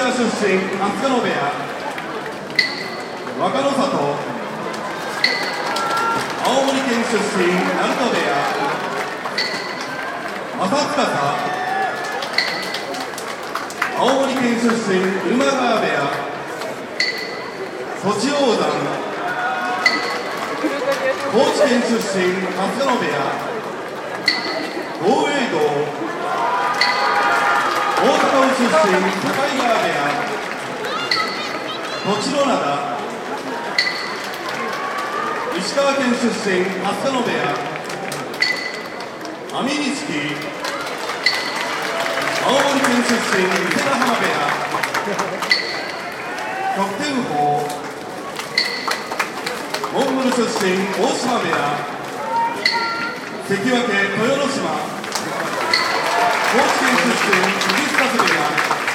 出身春日野部屋、若の里。青森県出身鳴門部屋、正司。青森県出身入間川部屋、栃黄山。高知県出身春日野部屋、豪栄道。大阪府出身境川部屋、栃ノ灘。石川県出身春日野部屋、網錦。青森県出身伊勢ヶ浜部屋、旭天鵬。モンゴル出身大島部屋、関脇豊ノ島。高知県出身藤塚部屋、